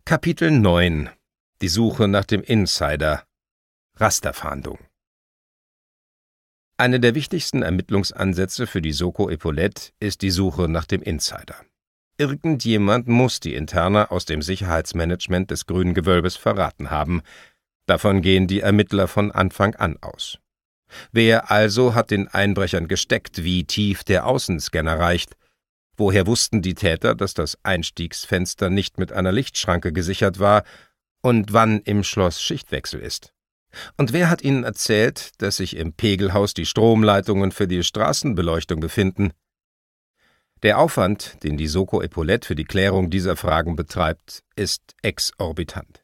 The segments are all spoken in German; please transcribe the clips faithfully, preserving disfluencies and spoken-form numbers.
Kapitel neun. Die Suche nach dem Insider. Rasterfahndung. Eine der wichtigsten Ermittlungsansätze für die Soko Epaulette ist die Suche nach dem Insider. Irgendjemand muss die Interna aus dem Sicherheitsmanagement des Grünen Gewölbes verraten haben. Davon gehen die Ermittler von Anfang an aus. Wer also hat den Einbrechern gesteckt, wie tief der Außenscanner reicht? Woher wussten die Täter, dass das Einstiegsfenster nicht mit einer Lichtschranke gesichert war und wann im Schloss Schichtwechsel ist? Und wer hat ihnen erzählt, dass sich im Pegelhaus die Stromleitungen für die Straßenbeleuchtung befinden? Der Aufwand, den die Soko Epaulette für die Klärung dieser Fragen betreibt, ist exorbitant.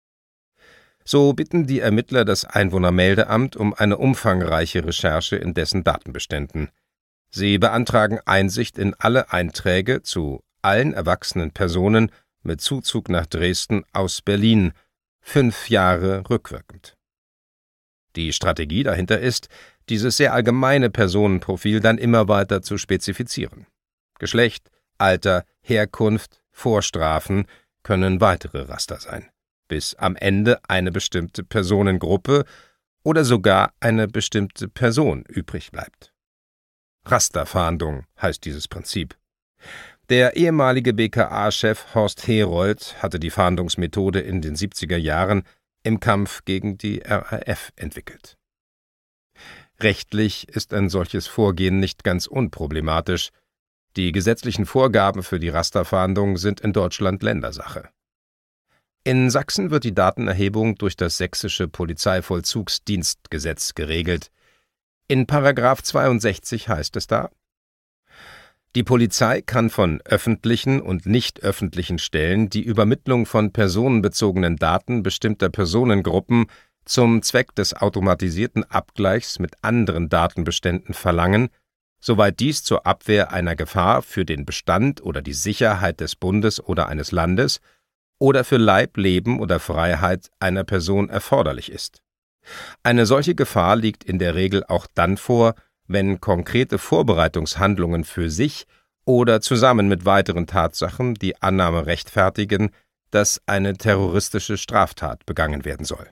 So bitten die Ermittler das Einwohnermeldeamt um eine umfangreiche Recherche in dessen Datenbeständen. Sie beantragen Einsicht in alle Einträge zu allen erwachsenen Personen mit Zuzug nach Dresden aus Berlin, fünf Jahre rückwirkend. Die Strategie dahinter ist, dieses sehr allgemeine Personenprofil dann immer weiter zu spezifizieren. Geschlecht, Alter, Herkunft, Vorstrafen können weitere Raster sein, bis am Ende eine bestimmte Personengruppe oder sogar eine bestimmte Person übrig bleibt. Rasterfahndung heißt dieses Prinzip. Der ehemalige B K A-Chef Horst Herold hatte die Fahndungsmethode in den siebziger Jahren im Kampf gegen die R A F entwickelt. Rechtlich ist ein solches Vorgehen nicht ganz unproblematisch. Die gesetzlichen Vorgaben für die Rasterfahndung sind in Deutschland Ländersache. In Sachsen wird die Datenerhebung durch das Sächsische Polizeivollzugsdienstgesetz geregelt. In Paragraph zweiundsechzig heißt es da: Die Polizei kann von öffentlichen und nicht öffentlichen Stellen die Übermittlung von personenbezogenen Daten bestimmter Personengruppen zum Zweck des automatisierten Abgleichs mit anderen Datenbeständen verlangen, soweit dies zur Abwehr einer Gefahr für den Bestand oder die Sicherheit des Bundes oder eines Landes oder für Leib, Leben oder Freiheit einer Person erforderlich ist. Eine solche Gefahr liegt in der Regel auch dann vor, wenn konkrete Vorbereitungshandlungen für sich oder zusammen mit weiteren Tatsachen die Annahme rechtfertigen, dass eine terroristische Straftat begangen werden soll.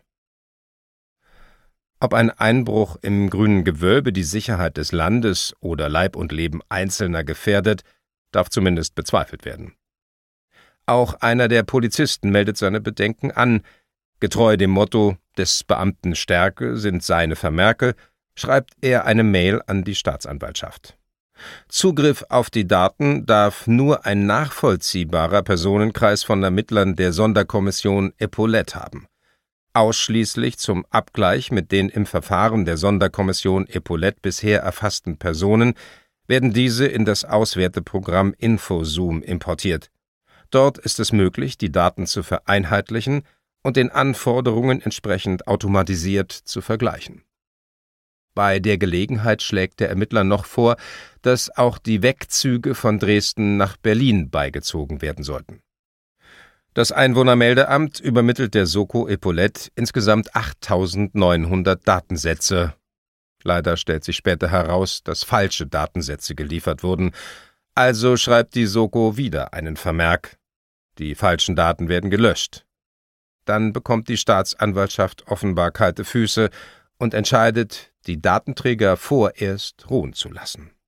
Ob ein Einbruch im Grünen Gewölbe die Sicherheit des Landes oder Leib und Leben Einzelner gefährdet, darf zumindest bezweifelt werden. Auch einer der Polizisten meldet seine Bedenken an. Getreu dem Motto »des Beamten Stärke sind seine Vermerke« schreibt er eine Mail an die Staatsanwaltschaft. Zugriff auf die Daten darf nur ein nachvollziehbarer Personenkreis von Ermittlern der Sonderkommission Epaulette haben. Ausschließlich zum Abgleich mit den im Verfahren der Sonderkommission Epaulette bisher erfassten Personen werden diese in das Auswerteprogramm Infozoom importiert. Dort ist es möglich, die Daten zu vereinheitlichen und den Anforderungen entsprechend automatisiert zu vergleichen. Bei der Gelegenheit schlägt der Ermittler noch vor, dass auch die Wegzüge von Dresden nach Berlin beigezogen werden sollten. Das Einwohnermeldeamt übermittelt der Soko Epaulette insgesamt achttausendneunhundert Datensätze. Leider stellt sich später heraus, dass falsche Datensätze geliefert wurden. Also schreibt die Soko wieder einen Vermerk. Die falschen Daten werden gelöscht. Dann bekommt die Staatsanwaltschaft offenbar kalte Füße und entscheidet, die Datenträger vorerst ruhen zu lassen.